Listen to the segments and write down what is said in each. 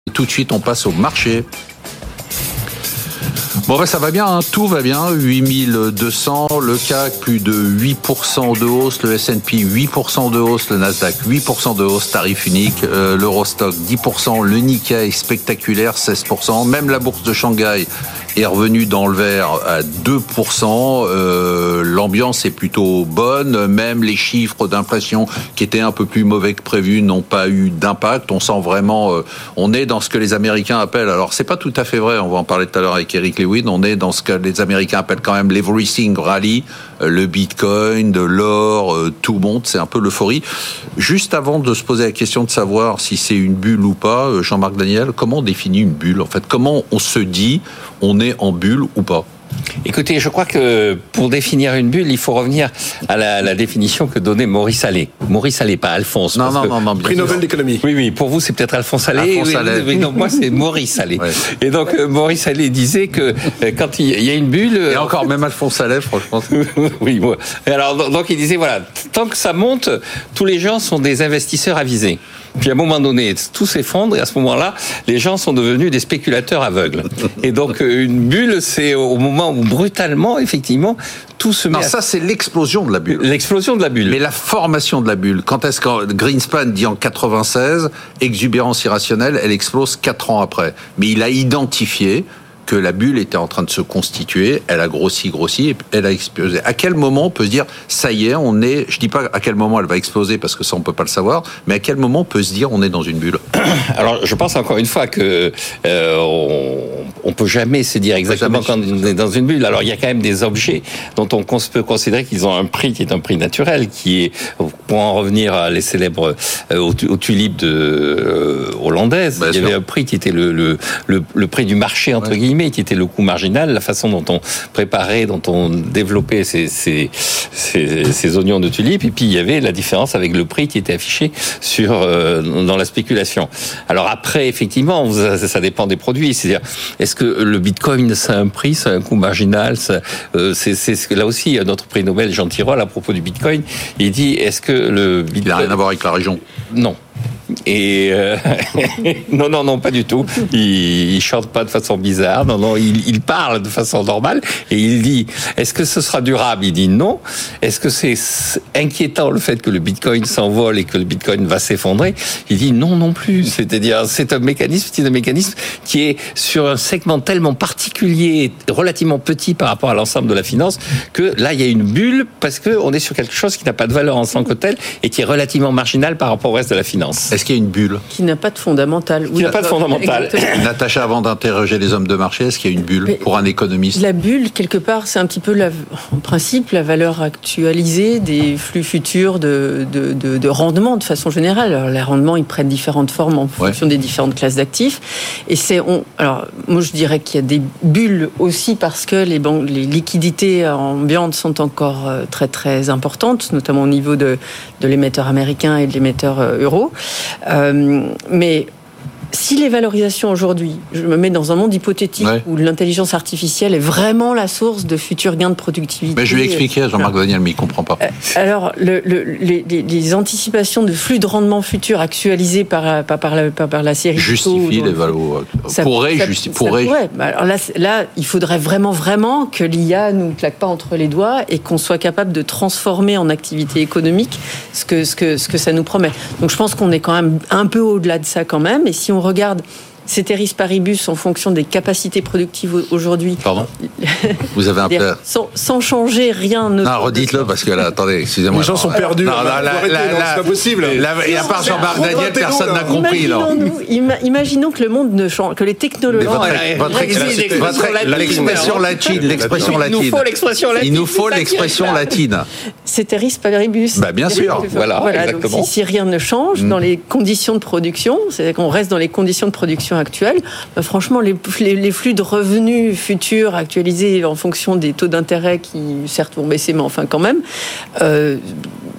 Et tout de suite, on passe au marché. Bon, ben ça va bien, hein. Tout va bien, 8200, le CAC plus de 8% de hausse, le S&P 8% de hausse, le Nasdaq 8% de hausse, tarif unique, l'Eurostock 10%, le Nikkei spectaculaire 16%, même la bourse de Shanghai est revenue dans le vert à 2%, l'ambiance est plutôt bonne, même les chiffres d'inflation qui étaient un peu plus mauvais que prévu n'ont pas eu d'impact, on sent vraiment, on est dans ce que les Américains appellent, alors c'est pas tout à fait vrai, on va en parler tout à l'heure avec Eric Lewin, on est dans ce que les Américains appellent quand même l'Everything Rally, le Bitcoin, de l'or, tout monte, c'est un peu l'euphorie. Juste avant de se poser la question de savoir si c'est une bulle ou pas, Jean-Marc Daniel, comment on définit une bulle en fait? Comment on se dit on est en bulle ou pas? Écoutez, je crois que pour définir une bulle, il faut revenir à la définition que donnait Maurice Allais. Maurice Allais, pas Alphonse. Non. Prix Nobel d'économie. Oui, pour vous, c'est peut-être Alphonse Allais. Oui, non, moi, c'est Maurice Allais. Ouais. Et donc, Maurice Allais disait que quand il y a une bulle... Et encore, même Alphonse Allais, franchement. Oui, bon. Alors, donc, il disait, voilà, tant que ça monte, tous les gens sont des investisseurs avisés. Puis à un moment donné, tout s'effondre et à ce moment-là, les gens sont devenus des spéculateurs aveugles. Et donc une bulle, c'est au moment où brutalement, effectivement, tout se met. Non, ça c'est l'explosion de la bulle. L'explosion de la bulle. Mais la formation de la bulle. Quand est-ce que Greenspan dit en 96, exubérance irrationnelle, elle explose 4 ans après. Mais il a identifié que la bulle était en train de se constituer, elle a grossi, et elle a explosé. À quel moment on peut se dire, ça y est, on est, je dis pas à quel moment elle va exploser, parce que ça on peut pas le savoir, mais à quel moment on peut se dire on est dans une bulle? Alors, je pense encore une fois que on peut jamais se dire exactement quand on est dans une bulle. Alors, il y a quand même des objets dont on peut considérer qu'ils ont un prix qui est un prix naturel, qui est, pour en revenir à les célèbres aux tulipes hollandaises, il y avait un prix qui était le prix du marché, entre guillemets, qui était le coût marginal, la façon dont on préparait, dont on développait ces oignons de tulipes, et puis il y avait la différence avec le prix qui était affiché dans la spéculation. Alors après, effectivement, ça dépend des produits. C'est-à-dire, est-ce que le Bitcoin, ça a un prix, ça a un coût marginal? C'est ce que là aussi, notre prix Nobel, Jean Tirole, à propos du Bitcoin, il dit, est-ce que le Bitcoin... Il n'a rien à voir avec la région. Non. Et non, pas du tout. Il chante pas de façon bizarre. Non, il parle de façon normale et il dit: est-ce que ce sera durable? Il dit non. Est-ce que c'est inquiétant le fait que le Bitcoin s'envole et que le Bitcoin va s'effondrer? Il dit non plus. C'est-à-dire, c'est un mécanisme qui est sur un segment tellement particulier, relativement petit par rapport à l'ensemble de la finance, que là il y a une bulle parce que on est sur quelque chose qui n'a pas de valeur en tant que tel et qui est relativement marginal par rapport au reste de la finance. Est-ce qu'il y a une bulle qui n'a pas de fondamental? Qui n'a pas de fondamental. Natacha, avant d'interroger les hommes de marché, est-ce qu'il y a une bulle pour un économiste? La bulle, quelque part, c'est un petit peu, en principe, la valeur actualisée des flux futurs de rendement de façon générale. Alors, les rendements, ils prennent différentes formes en fonction des différentes classes d'actifs. Et alors, moi, je dirais qu'il y a des bulles aussi parce que les liquidités ambiantes sont encore très, très importantes, notamment au niveau de l'émetteur américain et de l'émetteur euro. Mais si les valorisations aujourd'hui, je me mets dans un monde hypothétique où l'intelligence artificielle est vraiment la source de futurs gains de productivité. Mais je vais expliquer à Jean-Marc Daniel, mais il ne comprend pas. Alors, les anticipations de flux de rendement futurs actualisés par la série justifie les valeurs. Pourrait. Alors là, il faudrait vraiment que l'IA nous claque pas entre les doigts et qu'on soit capable de transformer en activité économique ce que ça nous promet. Donc, je pense qu'on est quand même un peu au-delà de ça quand même. Et si on regarde Ceteris Paribus en fonction des capacités productives aujourd'hui. Pardon? Vous avez un peu... Sans changer rien. Non, redites-le parce que là, attendez, excusez-moi. Les gens sont perdus. Non, c'est pas possible. Et à part Jean-Marc Daniel, personne n'a compris. Imaginons que le monde ne change, que les technologies... L'expression latine. Il nous faut l'expression latine. Ceteris Paribus. Bien sûr. Voilà, exactement. Donc, si rien ne change dans les conditions de production, c'est-à-dire qu'on reste dans les conditions de production actuelles, franchement, les flux de revenus futurs actualisés en fonction des taux d'intérêt qui, certes, vont baisser, mais enfin quand même,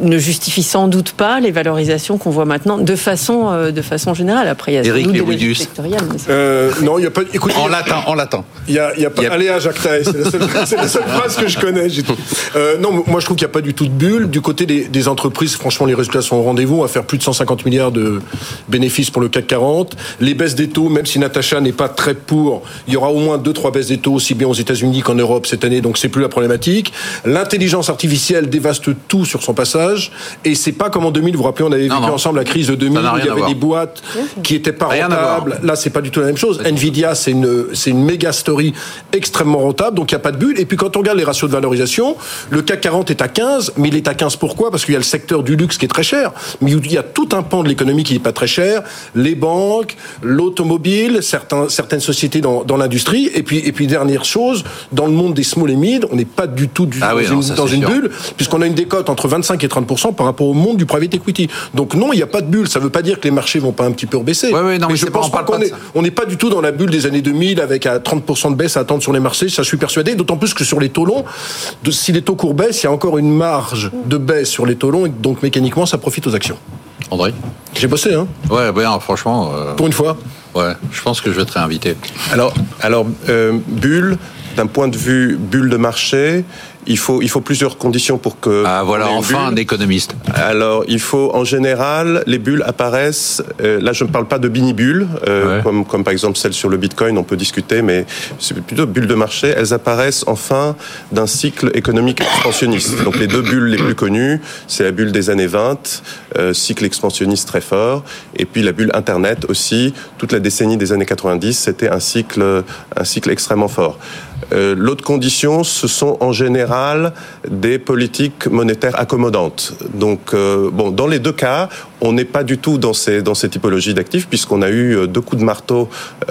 ne justifie sans doute pas les valorisations qu'on voit maintenant de façon générale. Après, il y a Eric des sectoriels. Non, il n'y a pas. Écoutez, on l'attend. Il y a pas. Allez à Jacques Taès, c'est la seule phrase que je connais. Non, moi je trouve qu'il n'y a pas du tout de bulle. Du côté des entreprises, franchement, les résultats sont au rendez-vous. On va faire plus de 150 milliards de bénéfices pour le CAC 40. Les baisses des taux, même si Natacha n'est pas très pour, il y aura au moins 2-3 baisses des taux, aussi bien aux États-Unis qu'en Europe cette année, donc c'est plus la problématique. L'intelligence artificielle dévaste tout sur son passage, et c'est pas comme en 2000, vous vous rappelez, on avait vécu ensemble la crise de 2000, où il y avait des boîtes qui étaient pas rentables. Là, c'est pas du tout la même chose. Nvidia, c'est une méga story extrêmement rentable, donc il n'y a pas de bulle. Et puis quand on regarde les ratios de valorisation, le CAC 40 est à 15, mais il est à 15 pourquoi ? Parce qu'il y a le secteur du luxe qui est très cher, mais il y a tout un pan de l'économie qui n'est pas très cher, les banques, l'automobile, certaines sociétés dans l'industrie, et puis dernière chose, dans le monde des small et mid, on n'est pas du tout dans une bulle, puisqu'on a une décote entre 25 et 30% par rapport au monde du private equity. Donc non, il n'y a pas de bulle. Ça ne veut pas dire que les marchés vont pas un petit peu rebaisser. Mais je pense pas on n'est pas du tout dans la bulle des années 2000 avec à 30% de baisse à attendre sur les marchés. Ça, je suis persuadé. D'autant plus que sur les taux longs, si les taux courts baissent, il y a encore une marge de baisse sur les taux longs, et donc mécaniquement, ça profite aux actions. André ? J'ai bossé, hein ? Ouais, franchement. Pour une fois. Ouais, je pense que je vais te réinviter. Alors, bulle, d'un point de vue bulle de marché, il faut plusieurs conditions pour que... Ah voilà, enfin un économiste. Alors, il faut, en général, les bulles apparaissent... là, je ne parle pas de mini-bulles, comme par exemple celle sur le Bitcoin, on peut discuter, mais c'est plutôt bulles de marché. Elles apparaissent en fin d'un cycle économique expansionniste. Donc, les deux bulles les plus connues, c'est la bulle des années 20, cycle expansionniste très fort, et puis la bulle Internet aussi. Toute la décennie des années 90, c'était un cycle extrêmement fort. L'autre condition, ce sont en général des politiques monétaires accommodantes. Donc, dans les deux cas, on n'est pas du tout dans ces typologies d'actifs, puisqu'on a eu 2 coups de marteau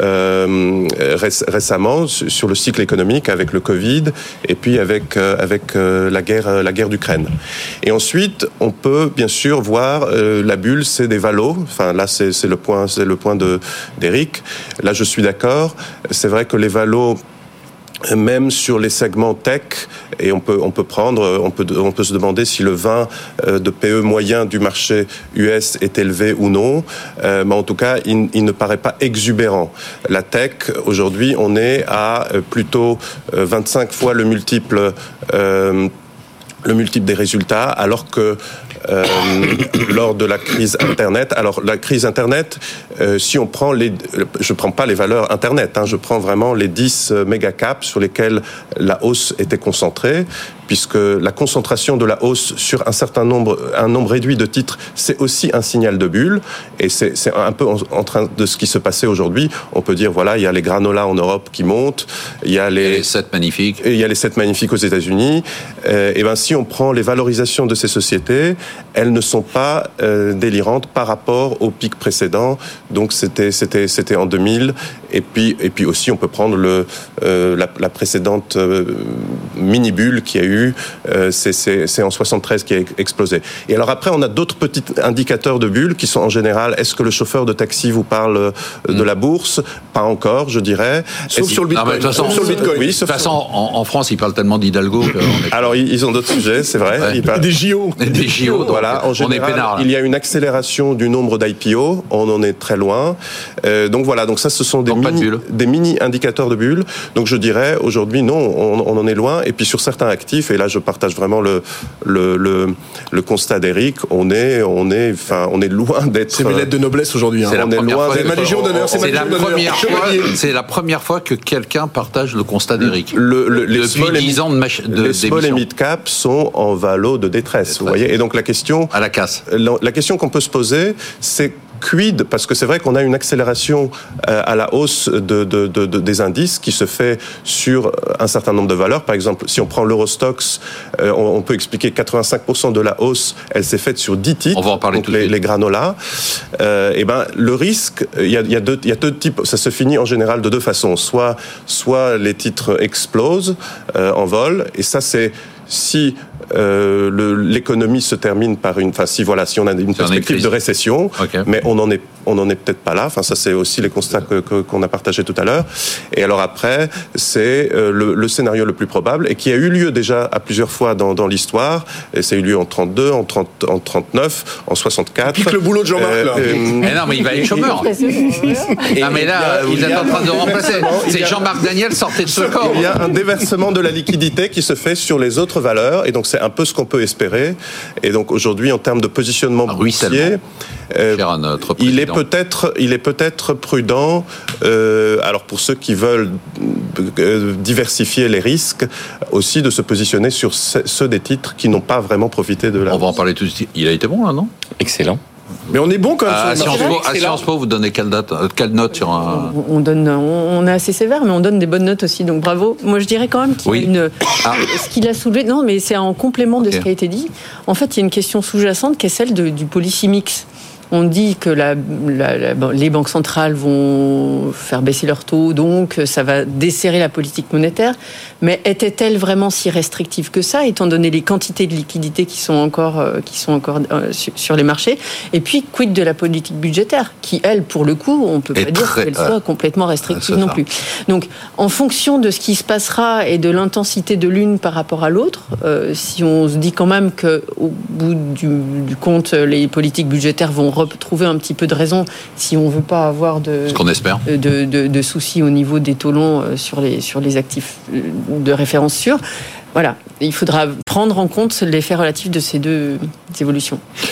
récemment sur le cycle économique avec le Covid et puis avec la guerre d'Ukraine. Et ensuite, on peut bien sûr voir la bulle, c'est des valos. Enfin, là, c'est le point d'Eric. Là, je suis d'accord. C'est vrai que les valos, même sur les segments tech, et on peut se demander si le 20 de PE moyen du marché US est élevé ou non, mais en tout cas, il ne paraît pas exubérant. La tech, aujourd'hui, on est à plutôt 25 fois le multiple des résultats, alors que lors de la crise Internet. Alors, la crise Internet, si on prend je prends pas les valeurs Internet, je prends vraiment les 10 méga caps sur lesquels la hausse était concentrée, puisque la concentration de la hausse sur un nombre réduit de titres, c'est aussi un signal de bulle, et c'est un peu en train de ce qui se passait aujourd'hui. On peut dire, voilà, il y a les granolas en Europe qui montent, il y a les 7 magnifiques. Et il y a les 7 magnifiques aux États-Unis. Et ben, si on prend les valorisations de ces sociétés, elles ne sont pas délirantes par rapport au pic précédent. Donc c'était en 2000. Et puis aussi, on peut prendre la précédente mini-bulle qui a eu, c'est en 73 qui a explosé. Et alors après, on a d'autres petits indicateurs de bulles qui sont en général, est-ce que le chauffeur de taxi vous parle de la bourse ? Pas encore, je dirais. Sauf sur le Bitcoin. De toute façon, en France, ils parlent tellement d'Hidalgo. Alors, ils ont d'autres sujets, c'est vrai. Ouais. Ils parlent des JO. Des JO. Voilà, en général, on est peinard, il y a une accélération du nombre d'IPO, on en est très loin. Donc voilà, donc ça, ce sont des mini-indicateurs de bulles. Donc je dirais, aujourd'hui, non, on en est loin. Et puis sur certains actifs, et là je partage vraiment le constat d'Eric, on est loin d'être... C'est mes lettres de noblesse aujourd'hui. C'est ma légion d'honneur. C'est la première fois que quelqu'un partage le constat d'Eric. Les small et mid cap sont en valo de détresse, vous voyez. Et donc la question... À la casse. La question qu'on peut se poser, c'est quid, parce que c'est vrai qu'on a une accélération à la hausse des indices qui se fait sur un certain nombre de valeurs. Par exemple, si on prend l'Eurostoxx, on peut expliquer 85% de la hausse, elle s'est faite sur 10 titres. On va en parler donc les granolas. Et ben, le risque, il y a deux types. Ça se finit en général de deux façons. Soit les titres explosent en vol, et ça c'est si l'économie se termine par si on a une perspective de récession, okay. mais on n'en est on n'en est peut-être pas là. Enfin, ça, c'est aussi les constats qu'on a partagés tout à l'heure. Et alors après, c'est le scénario le plus probable et qui a eu lieu déjà à plusieurs fois dans l'histoire. Et ça a eu lieu en 32, en 39, en 64. Pique le boulot de Jean-Marc, là. Non, mais il va être chômeur. Non, mais là, vous êtes en train de remplacer. C'est Jean-Marc Daniel, sortez de ce corps. Il y a un déversement de la liquidité qui se fait sur les autres valeurs. Et donc, c'est un peu ce qu'on peut espérer. Et donc, aujourd'hui, en termes de positionnement boursier, il est peut-être prudent. Alors, pour ceux qui veulent diversifier les risques, aussi de se positionner sur ceux des titres qui n'ont pas vraiment profité de la... On va en parler tout de suite. Il a été bon, là, non? Excellent. Mais on est bon quand même sur le marché. À Sciences Po, vous donnez quelle note sur un... On est assez sévère, mais on donne des bonnes notes aussi, donc bravo. Moi, je dirais quand même qu'il y a ce qu'il a soulevé... Non, mais c'est en complément de ce qui a été dit. En fait, il y a une question sous-jacente qui est celle du policy mix. On dit que les banques centrales vont faire baisser leurs taux, donc ça va desserrer la politique monétaire. Mais était-elle vraiment si restrictive que ça, étant donné les quantités de liquidités qui sont encore sur les marchés? Et puis, quid de la politique budgétaire, qui, elle, pour le coup, on ne peut pas dire qu'elle soit complètement restrictive non plus. Donc, en fonction de ce qui se passera et de l'intensité de l'une par rapport à l'autre, si on se dit quand même qu'au bout du compte, les politiques budgétaires vont retrouver un petit peu de raison si on ne veut pas avoir de soucis au niveau des taux longs sur les actifs de référence sûrs. Voilà, il faudra prendre en compte l'effet relatif de ces deux évolutions.